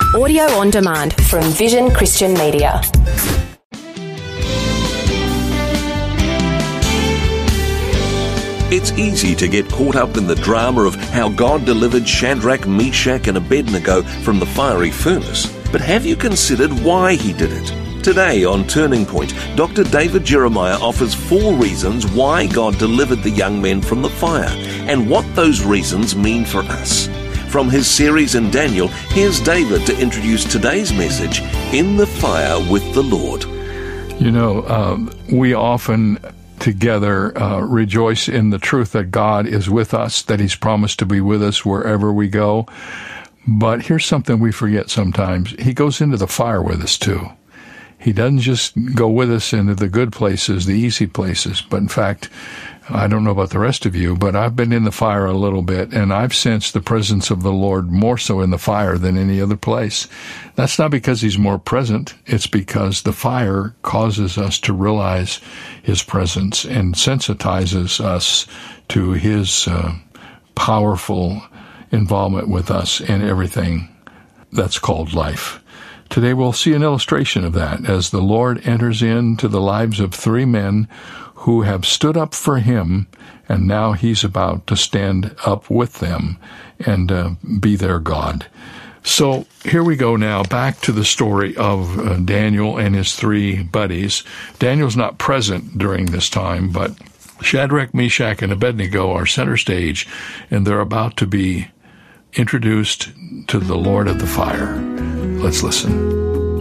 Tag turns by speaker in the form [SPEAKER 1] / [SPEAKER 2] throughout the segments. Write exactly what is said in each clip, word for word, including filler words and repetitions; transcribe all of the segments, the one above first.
[SPEAKER 1] Audio on demand from Vision Christian Media.
[SPEAKER 2] It's easy to get caught up in the drama of how God delivered Shadrach, Meshach, and Abednego from the fiery furnace. But have you considered why he did it? Today on Turning Point, Doctor David Jeremiah offers four reasons why God delivered the young men from the fire and what those reasons mean for us. From his series in Daniel, here's David to introduce today's message, In the Fire with the Lord.
[SPEAKER 3] You know, um, we often together uh, rejoice in the truth that God is with us, that He's promised to be with us wherever we go. But here's something we forget sometimes. He goes into the fire with us too. He doesn't just go with us into the good places, the easy places, but in fact, I don't know about the rest of you, but I've been in the fire a little bit, and I've sensed the presence of the Lord more so in the fire than any other place. That's not because He's more present. It's because the fire causes us to realize His presence and sensitizes us to His uh, powerful involvement with us in everything that's called life. Today we'll see an illustration of that as the Lord enters into the lives of three men who have stood up for Him, and now He's about to stand up with them and uh, be their God. So here we go now, back to the story of uh, Daniel and his three buddies. Daniel's not present during this time, but Shadrach, Meshach, and Abednego are center stage, and they're about to be introduced to the Lord of the fire. Let's listen.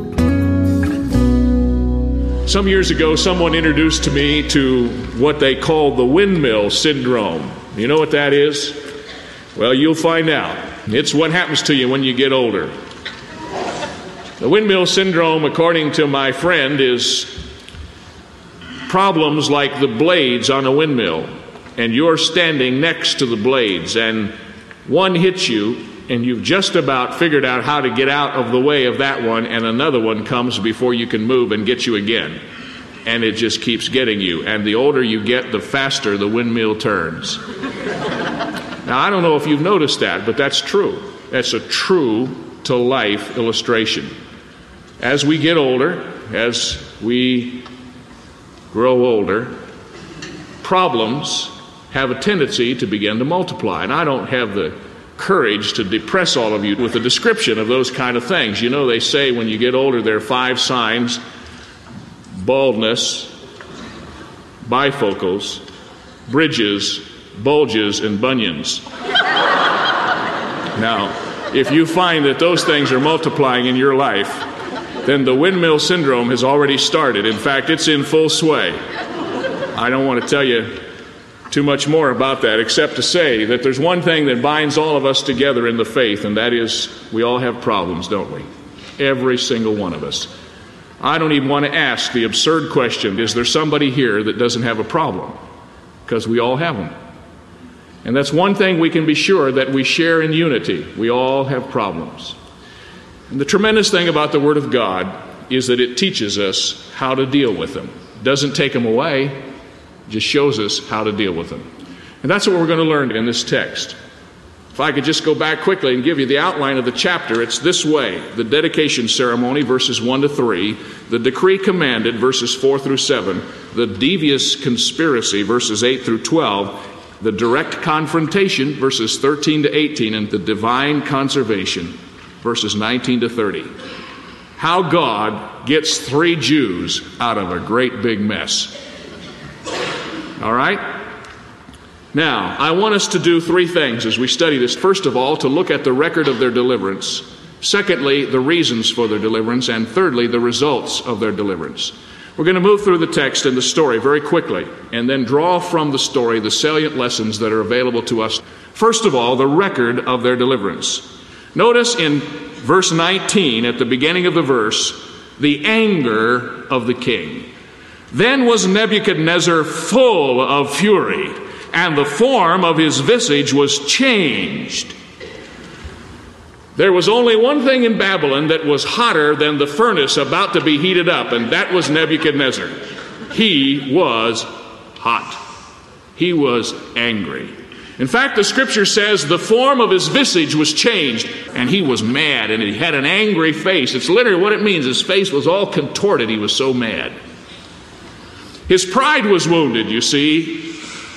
[SPEAKER 4] Some years ago, someone introduced to me to what they call the windmill syndrome. You know what that is? Well, you'll find out. It's what happens to you when you get older. The windmill syndrome, according to my friend, is problems like the blades on a windmill, and you're standing next to the blades, and one hits you, and you've just about figured out how to get out of the way of that one, and another one comes before you can move and get you again. And it just keeps getting you. And the older you get, the faster the windmill turns. Now, I don't know if you've noticed that, but that's true. That's a true-to-life illustration. As we get older, as we grow older, problems have a tendency to begin to multiply. And I don't have the courage to depress all of you with a description of those kind of things. You know, they say when you get older, there are five signs: baldness, bifocals, bridges, bulges, and bunions. Now, if you find that those things are multiplying in your life, then the windmill syndrome has already started. In fact, it's in full sway. I don't want to tell you too much more about that, except to say that there's one thing that binds all of us together in the faith, and that is we all have problems, don't we? Every single one of us. I don't even want to ask the absurd question, is there somebody here that doesn't have a problem? Because we all have them. And that's one thing we can be sure that we share in unity. We all have problems. And the tremendous thing about the Word of God is that it teaches us how to deal with them. It doesn't take them away. Just shows us how to deal with them. And that's what we're going to learn in this text. If I could just go back quickly and give you the outline of the chapter, it's this way: the dedication ceremony, verses one to three, the decree commanded, verses four through seven, the devious conspiracy, verses eight through twelve, the direct confrontation, verses thirteen to eighteen, and the divine conservation, verses nineteen to thirty. How God gets three Jews out of a great big mess. All right? Now, I want us to do three things as we study this. First of all, to look at the record of their deliverance. Secondly, the reasons for their deliverance. And thirdly, the results of their deliverance. We're going to move through the text and the story very quickly, and then draw from the story the salient lessons that are available to us. First of all, the record of their deliverance. Notice in verse nineteen, at the beginning of the verse, the anger of the king. Then was Nebuchadnezzar full of fury, and the form of his visage was changed. There was only one thing in Babylon that was hotter than the furnace about to be heated up, and that was Nebuchadnezzar. He was hot. He was angry. In fact, the scripture says the form of his visage was changed, and he was mad, and he had an angry face. It's literally what it means. His face was all contorted. He was so mad. His pride was wounded, you see.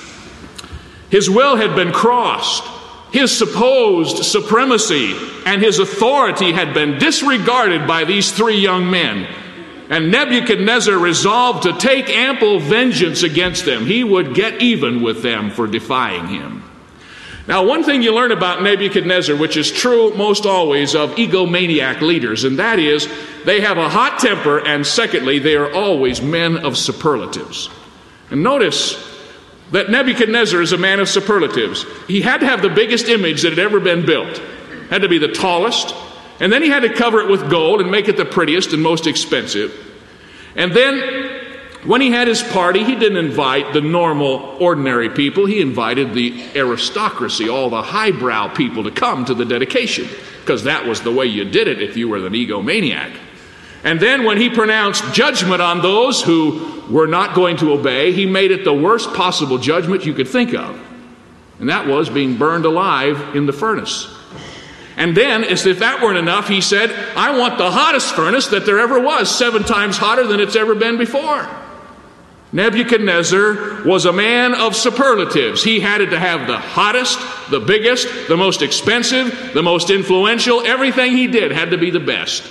[SPEAKER 4] His will had been crossed. His supposed supremacy and his authority had been disregarded by these three young men. And Nebuchadnezzar resolved to take ample vengeance against them. He would get even with them for defying him. Now, one thing you learn about Nebuchadnezzar, which is true most always of egomaniac leaders, and that is they have a hot temper, and secondly, they are always men of superlatives. And notice that Nebuchadnezzar is a man of superlatives. He had to have the biggest image that had ever been built. Had to be the tallest, and then he had to cover it with gold and make it the prettiest and most expensive. And then when he had his party, he didn't invite the normal, ordinary people. He invited the aristocracy, all the highbrow people, to come to the dedication, because that was the way you did it if you were an egomaniac. And then when he pronounced judgment on those who were not going to obey, he made it the worst possible judgment you could think of. And that was being burned alive in the furnace. And then, as if that weren't enough, he said, I want the hottest furnace that there ever was, seven times hotter than it's ever been before. Nebuchadnezzar was a man of superlatives. He had to have the hottest, the biggest, the most expensive, the most influential. Everything he did had to be the best.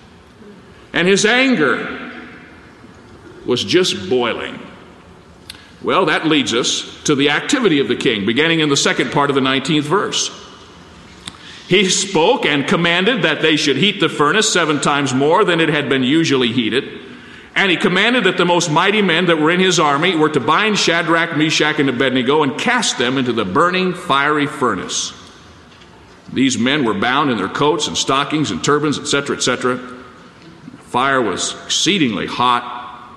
[SPEAKER 4] And his anger was just boiling. Well, that leads us to the activity of the king, beginning in the second part of the nineteenth verse. He spoke and commanded that they should heat the furnace seven times more than it had been usually heated. And he commanded that the most mighty men that were in his army were to bind Shadrach, Meshach, and Abednego and cast them into the burning fiery furnace. These men were bound in their coats and stockings and turbans, et cetera, et cetera. The fire was exceedingly hot.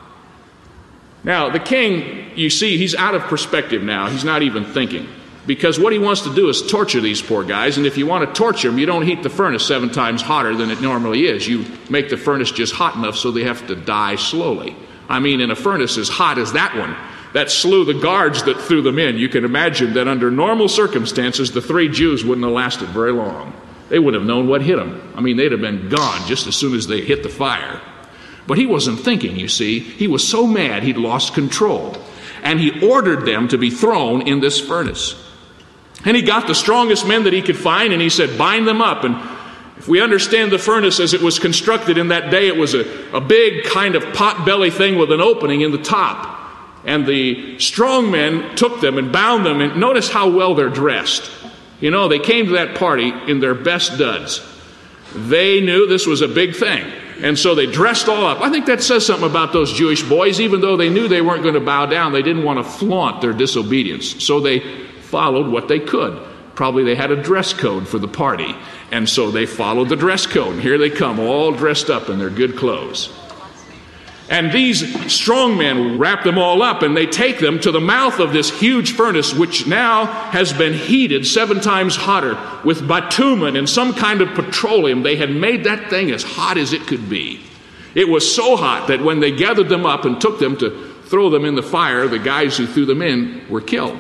[SPEAKER 4] Now, the king, you see, he's out of perspective now. He's not even thinking. Because what he wants to do is torture these poor guys, and if you want to torture them, you don't heat the furnace seven times hotter than it normally is. You make the furnace just hot enough so they have to die slowly. I mean, in a furnace as hot as that one, that slew the guards that threw them in. You can imagine that under normal circumstances, the three Jews wouldn't have lasted very long. They wouldn't have known what hit them. I mean, they'd have been gone just as soon as they hit the fire. But he wasn't thinking, you see. He was so mad he'd lost control. And he ordered them to be thrown in this furnace. And he got the strongest men that he could find, and he said, bind them up. And if we understand the furnace as it was constructed in that day, it was a, a big kind of pot-belly thing with an opening in the top. And the strong men took them and bound them, and notice how well they're dressed. You know, they came to that party in their best duds. They knew this was a big thing, and so they dressed all up. I think that says something about those Jewish boys. Even though they knew they weren't going to bow down, they didn't want to flaunt their disobedience. So they followed what they could. Probably they had a dress code for the party, and so they followed the dress code. And here they come, all dressed up in their good clothes. And these strong men wrap them all up, and they take them to the mouth of this huge furnace, which now has been heated seven times hotter with bitumen and some kind of petroleum. They had made that thing as hot as it could be. It was so hot that when they gathered them up and took them to throw them in the fire, the guys who threw them in were killed.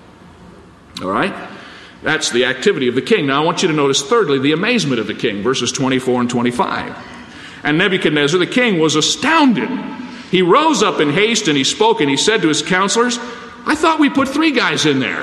[SPEAKER 4] All right? That's the activity of the king. Now I want you to notice, thirdly, the amazement of the king, verses twenty-four and twenty-five. And Nebuchadnezzar, the king, was astounded. He rose up in haste, and he spoke, and he said to his counselors, I thought we put three guys in there,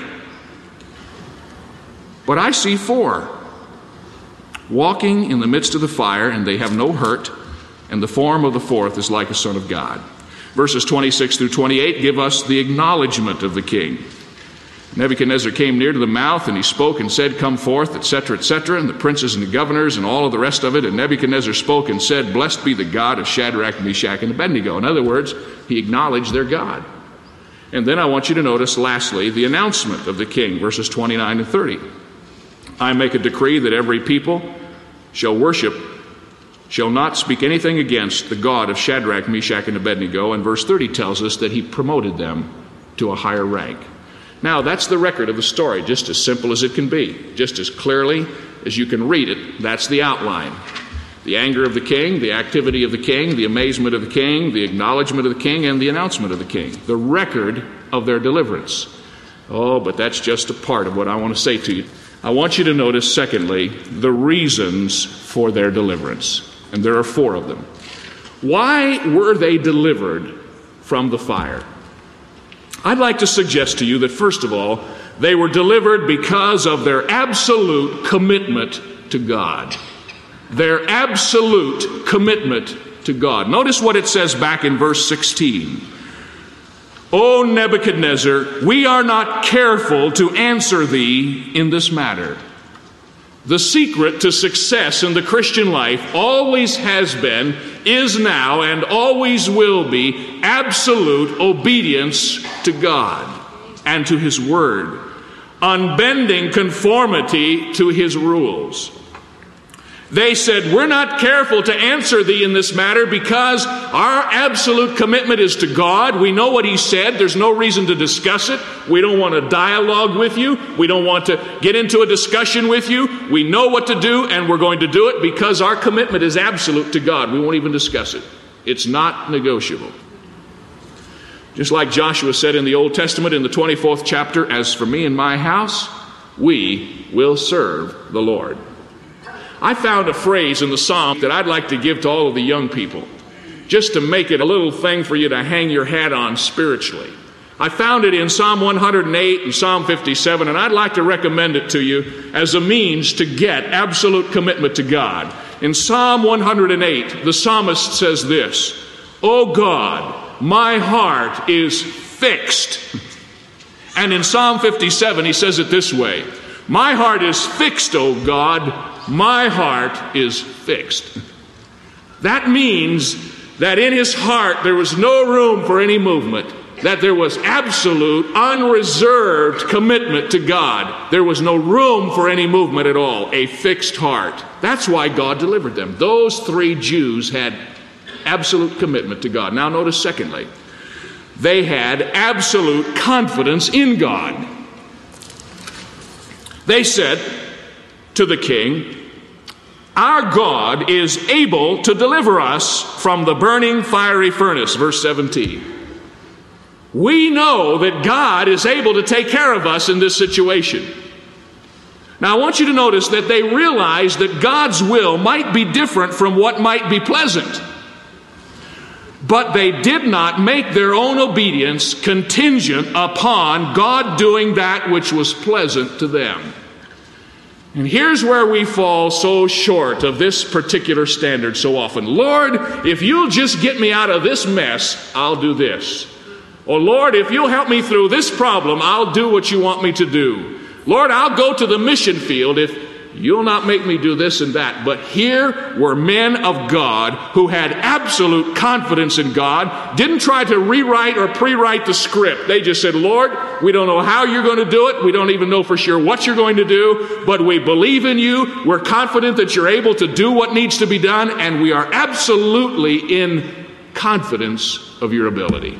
[SPEAKER 4] but I see four, walking in the midst of the fire, and they have no hurt, and the form of the fourth is like a son of God. Verses twenty-six through twenty-eight give us the acknowledgement of the king. Nebuchadnezzar came near to the mouth, and he spoke and said, come forth, et cetera, et cetera, and the princes and the governors and all of the rest of it. And Nebuchadnezzar spoke and said, blessed be the God of Shadrach, Meshach, and Abednego. In other words, he acknowledged their God. And then I want you to notice, lastly, the announcement of the king, verses twenty-nine and thirty. I make a decree that every people shall worship, shall not speak anything against the God of Shadrach, Meshach, and Abednego. And verse thirty tells us that he promoted them to a higher rank. Now, that's the record of the story, just as simple as it can be, just as clearly as you can read it. That's the outline. The anger of the king, the activity of the king, the amazement of the king, the acknowledgement of the king, and the announcement of the king. The record of their deliverance. Oh, but that's just a part of what I want to say to you. I want you to notice, secondly, the reasons for their deliverance. And there are four of them. Why were they delivered from the fire? I'd like to suggest to you that, first of all, they were delivered because of their absolute commitment to God. Their absolute commitment to God. Notice what it says back in verse sixteen. O Nebuchadnezzar, we are not careful to answer thee in this matter. The secret to success in the Christian life always has been, is now, and always will be absolute obedience to God and to His Word, unbending conformity to His rules. They said, we're not careful to answer thee in this matter because our absolute commitment is to God. We know what He said. There's no reason to discuss it. We don't want to dialogue with you. We don't want to get into a discussion with you. We know what to do, and we're going to do it because our commitment is absolute to God. We won't even discuss it. It's not negotiable. Just like Joshua said in the Old Testament in the twenty-fourth chapter, as for me and my house, we will serve the Lord. I found a phrase in the Psalm that I'd like to give to all of the young people, just to make it a little thing for you to hang your hat on spiritually. I found it in Psalm one hundred eight and Psalm fifty-seven, and I'd like to recommend it to you as a means to get absolute commitment to God. In Psalm one hundred eight, the psalmist says this, O God, my heart is fixed. And in Psalm fifty-seven, he says it this way, my heart is fixed, O God, my heart is fixed. That means that in his heart there was no room for any movement, that there was absolute, unreserved commitment to God. There was no room for any movement at all, a fixed heart. That's why God delivered them. Those three Jews had absolute commitment to God. Now notice secondly, they had absolute confidence in God. They said to the king, our God is able to deliver us from the burning fiery furnace. Verse seventeen. We know that God is able to take care of us in this situation. Now I want you to notice that they realized that God's will might be different from what might be pleasant. But they did not make their own obedience contingent upon God doing that which was pleasant to them. And here's where we fall so short of this particular standard so often. Lord, if you'll just get me out of this mess, I'll do this. Or Lord, if you'll help me through this problem, I'll do what you want me to do. Lord, I'll go to the mission field if you'll not make me do this and that. But here were men of God who had absolute confidence in God, didn't try to rewrite or pre-write the script. They just said, Lord, we don't know how you're going to do it. We don't even know for sure what you're going to do, but we believe in you. We're confident that you're able to do what needs to be done, and we are absolutely in confidence of your ability.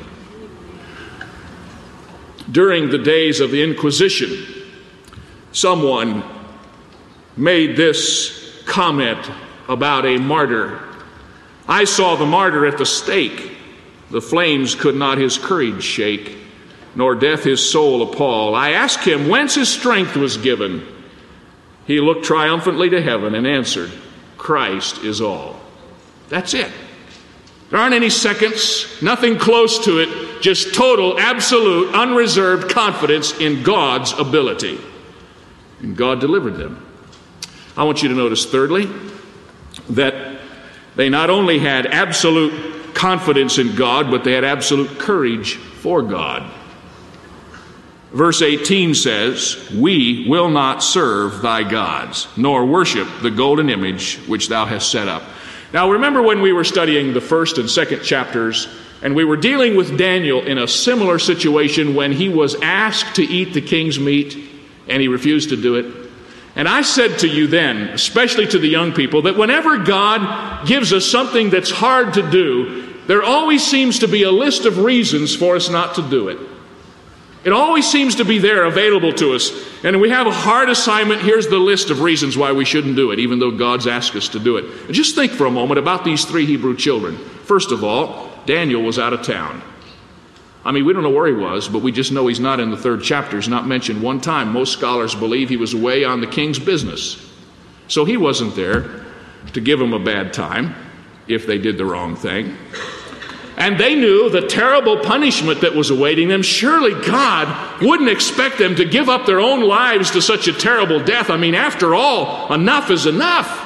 [SPEAKER 4] During the days of the Inquisition, someone made this comment about a martyr. I saw the martyr at the stake. The flames could not his courage shake, nor death his soul appall. I asked him whence his strength was given. He looked triumphantly to heaven and answered, Christ is all. That's it. There aren't any seconds, nothing close to it, just total, absolute, unreserved confidence in God's ability. And God delivered them. I want you to notice, thirdly, that they not only had absolute confidence in God, but they had absolute courage for God. Verse eighteen says, we will not serve thy gods, nor worship the golden image which thou hast set up. Now remember when we were studying the first and second chapters, and we were dealing with Daniel in a similar situation when he was asked to eat the king's meat, and he refused to do it. And I said to you then, especially to the young people, that whenever God gives us something that's hard to do, there always seems to be a list of reasons for us not to do it. It always seems to be there available to us. And we have a hard assignment, here's the list of reasons why we shouldn't do it, even though God's asked us to do it. And just think for a moment about these three Hebrew children. First of all, Daniel was out of town. I mean, we don't know where he was, but we just know he's not in the third chapter. He's not mentioned one time. Most scholars believe he was away on the king's business. So he wasn't there to give them a bad time if they did the wrong thing. And they knew the terrible punishment that was awaiting them. Surely God wouldn't expect them to give up their own lives to such a terrible death. I mean, after all, enough is enough.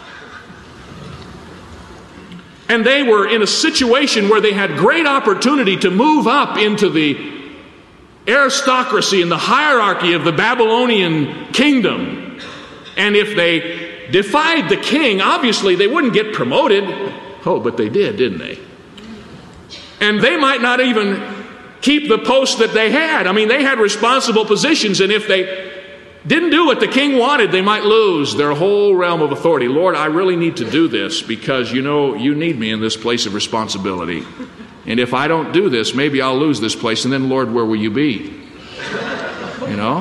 [SPEAKER 4] And they were in a situation where they had great opportunity to move up into the aristocracy and the hierarchy of the Babylonian kingdom. And if they defied the king, obviously they wouldn't get promoted. Oh, but they did, didn't they? And they might not even keep the post that they had. I mean, they had responsible positions, and if they didn't do what the king wanted, they might lose their whole realm of authority. Lord, I really need to do this because, you know, you need me in this place of responsibility. And if I don't do this, maybe I'll lose this place. And then, Lord, where will you be? You know?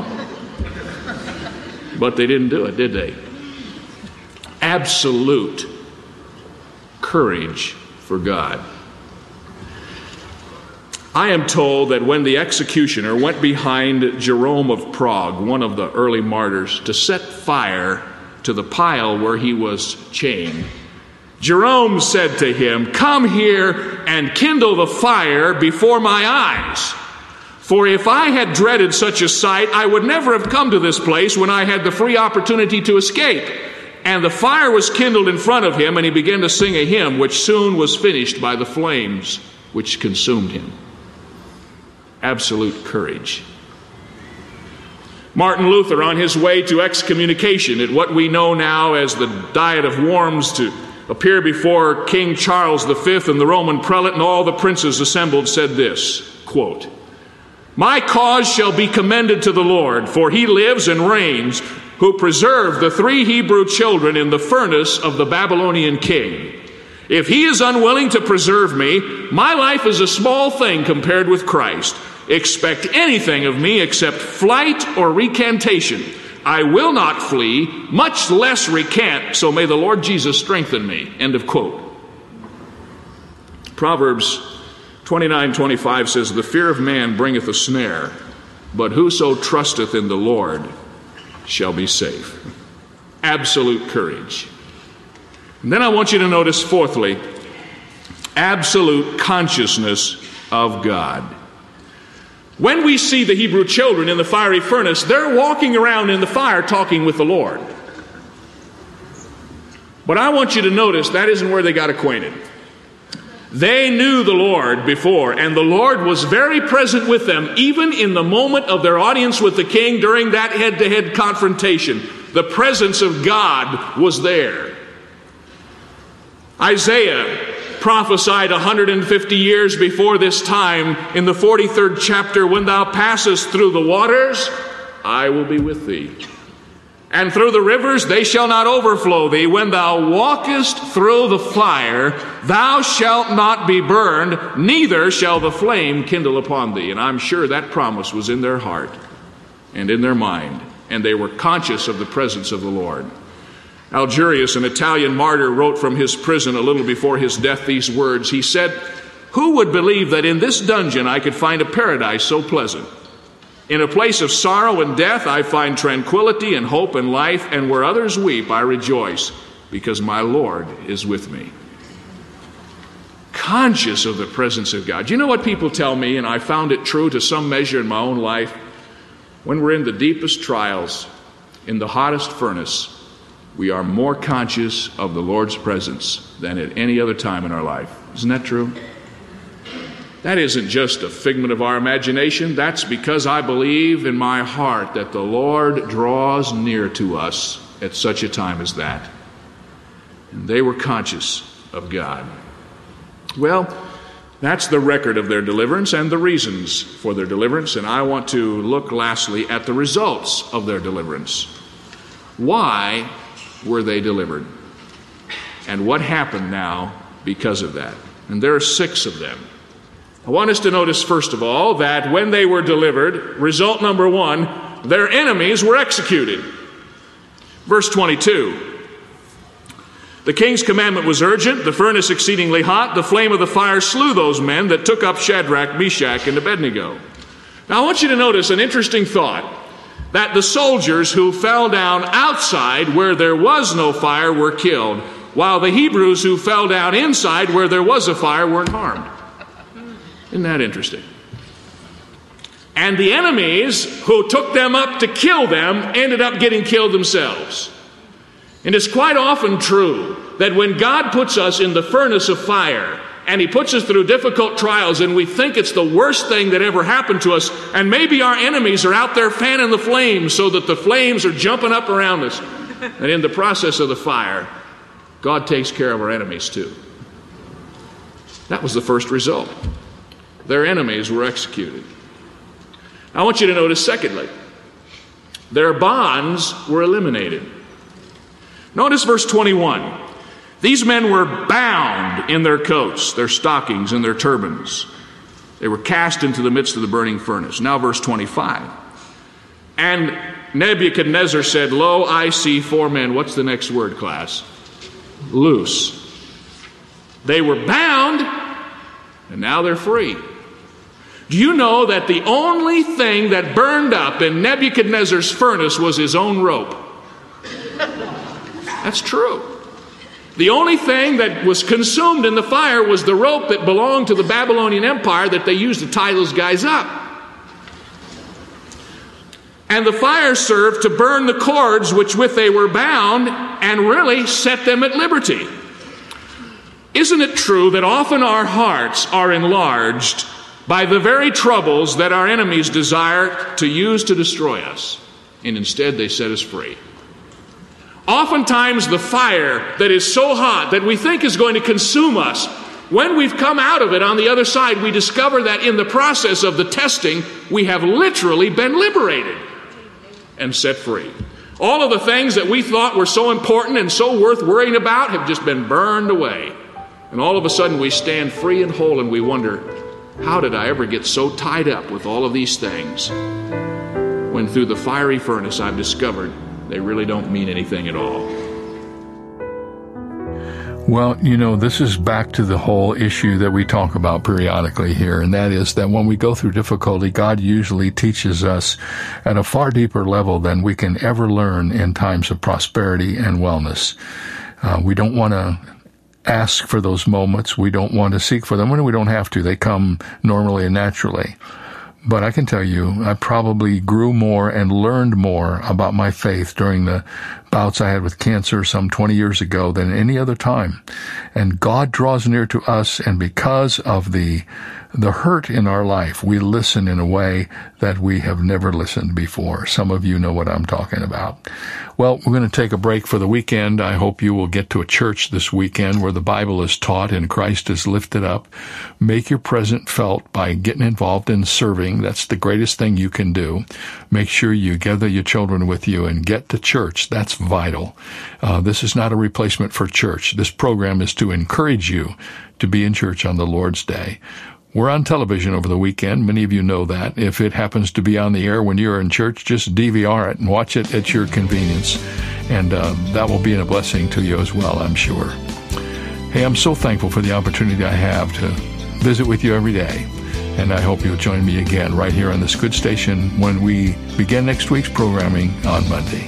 [SPEAKER 4] But they didn't do it, did they? Absolute courage for God. I am told that when the executioner went behind Jerome of Prague, one of the early martyrs, to set fire to the pile where he was chained, Jerome said to him, "Come here and kindle the fire before my eyes. For if I had dreaded such a sight, I would never have come to this place when I had the free opportunity to escape." And the fire was kindled in front of him, and he began to sing a hymn, which soon was finished by the flames which consumed him. Absolute courage. Martin Luther, on his way to excommunication at what we know now as the Diet of Worms, to appear before King Charles the Fifth and the Roman prelate and all the princes assembled, said this, quote, "My cause shall be commended to the Lord, for he lives and reigns, who preserved the three Hebrew children in the furnace of the Babylonian king. If he is unwilling to preserve me, my life is a small thing compared with Christ. Expect anything of me except flight or recantation. I will not flee, much less recant, so may the Lord Jesus strengthen me." End of quote. Proverbs twenty-nine twenty-five says, "The fear of man bringeth a snare, but whoso trusteth in the Lord shall be safe." Absolute courage. And then I want you to notice, fourthly, absolute consciousness of God. When we see the Hebrew children in the fiery furnace, they're walking around in the fire talking with the Lord. But I want you to notice that isn't where they got acquainted. They knew the Lord before, and the Lord was very present with them, even in the moment of their audience with the king during that head-to-head confrontation. The presence of God was there. Isaiah prophesied one hundred fifty years before this time in the forty-third chapter, "When thou passest through the waters, I will be with thee. And through the rivers, they shall not overflow thee. When thou walkest through the fire, thou shalt not be burned, neither shall the flame kindle upon thee." And I'm sure that promise was in their heart and in their mind, and they were conscious of the presence of the Lord. Algerius, an Italian martyr, wrote from his prison a little before his death these words. He said, "Who would believe that in this dungeon I could find a paradise so pleasant? In a place of sorrow and death I find tranquility and hope and life, and where others weep I rejoice, because my Lord is with me." Conscious of the presence of God. You know what people tell me, and I found it true to some measure in my own life? When we're in the deepest trials, in the hottest furnace, we are more conscious of the Lord's presence than at any other time in our life. Isn't that true? That isn't just a figment of our imagination. That's because I believe in my heart that the Lord draws near to us at such a time as that. And they were conscious of God. Well, that's the record of their deliverance and the reasons for their deliverance. And I want to look lastly at the results of their deliverance. Why were they delivered? And what happened now because of that? And there are six of them. I want us to notice, first of all, that when they were delivered, result number one, their enemies were executed. Verse twenty-two. The king's commandment was urgent, the furnace exceedingly hot, the flame of the fire slew those men that took up Shadrach, Meshach, and Abednego. Now I want you to notice an interesting thought, that the soldiers who fell down outside where there was no fire were killed, while the Hebrews who fell down inside where there was a fire weren't harmed. Isn't that interesting? And the enemies who took them up to kill them ended up getting killed themselves. And it's quite often true that when God puts us in the furnace of fire and he puts us through difficult trials and we think it's the worst thing that ever happened to us, and maybe our enemies are out there fanning the flames so that the flames are jumping up around us, and in the process of the fire, God takes care of our enemies too. That was the first result. Their enemies were executed. I want you to notice, secondly, their bonds were eliminated. Notice verse twenty-one. These men were bound in their coats, their stockings, and their turbans. They were cast into the midst of the burning furnace. Now verse twenty-five. And Nebuchadnezzar said, Lo, I see four men. What's the next word, class? Loose. They were bound, and now they're free. Do you know that the only thing that burned up in Nebuchadnezzar's furnace was his own rope? That's true. The only thing that was consumed in the fire was the rope that belonged to the Babylonian Empire that they used to tie those guys up. And the fire served to burn the cords which with they were bound and really set them at liberty. Isn't it true that often our hearts are enlarged by the very troubles that our enemies desire to use to destroy us, and instead they set us free? Oftentimes the fire that is so hot that we think is going to consume us, when we've come out of it on the other side, we discover that in the process of the testing, we have literally been liberated and set free. All of the things that we thought were so important and so worth worrying about have just been burned away. And all of a sudden we stand free and whole, and we wonder, how did I ever get so tied up with all of these things when through the fiery furnace I've discovered they really don't mean anything at all?
[SPEAKER 3] Well, you know, this is back to the whole issue that we talk about periodically here, and that is that when we go through difficulty, God usually teaches us at a far deeper level than we can ever learn in times of prosperity and wellness. Uh, we don't want to ask for those moments. We don't want to seek for them when we don't have to. They come normally and naturally. But I can tell you, I probably grew more and learned more about my faith during the bouts I had with cancer some twenty years ago than any other time. And God draws near to us, and because of the the hurt in our life, we listen in a way that we have never listened before. Some of you know what I'm talking about. Well, we're going to take a break for the weekend. I hope you will get to a church this weekend where the Bible is taught and Christ is lifted up. Make your presence felt by getting involved in serving. That's the greatest thing you can do. Make sure you gather your children with you and get to church. That's vital. Uh, this is not a replacement for church. This program is to encourage you to be in church on the Lord's Day. We're on television over the weekend. Many of you know that. If it happens to be on the air when you're in church, just D V R it and watch it at your convenience. And uh, that will be a blessing to you as well, I'm sure. Hey, I'm so thankful for the opportunity I have to visit with you every day. And I hope you'll join me again right here on this good station when we begin next week's programming on Monday.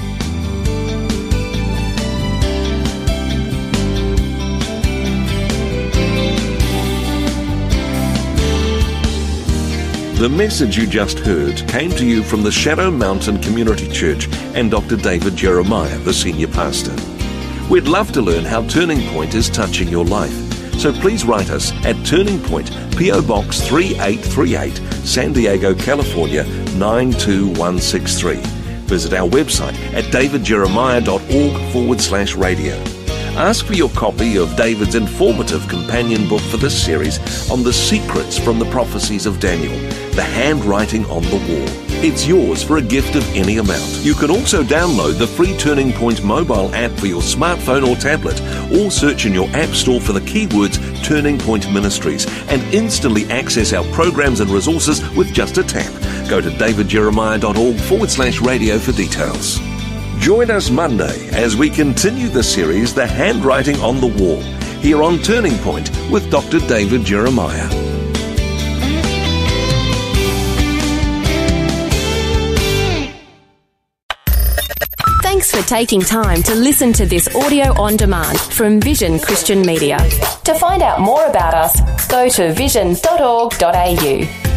[SPEAKER 2] The message you just heard came to you from the Shadow Mountain Community Church and Doctor David Jeremiah, the senior pastor. We'd love to learn how Turning Point is touching your life. So please write us at Turning Point, P O Box three eight three eight, San Diego, California, nine two one six three. Visit our website at davidjeremiah.org forward slash radio. Ask for your copy of David's informative companion book for this series on the secrets from the prophecies of Daniel, the handwriting on the wall. It's yours for a gift of any amount. You can also download the free Turning Point mobile app for your smartphone or tablet, or search in your app store for the keywords Turning Point Ministries and instantly access our programs and resources with just a tap. Go to davidjeremiah.org forward slash radio for details. Join us Monday as we continue the series The Handwriting on the Wall, here on Turning Point with Doctor David Jeremiah.
[SPEAKER 1] Thanks for taking time to listen to this audio on demand from Vision Christian Media. To find out more about us, go to vision dot org dot a u.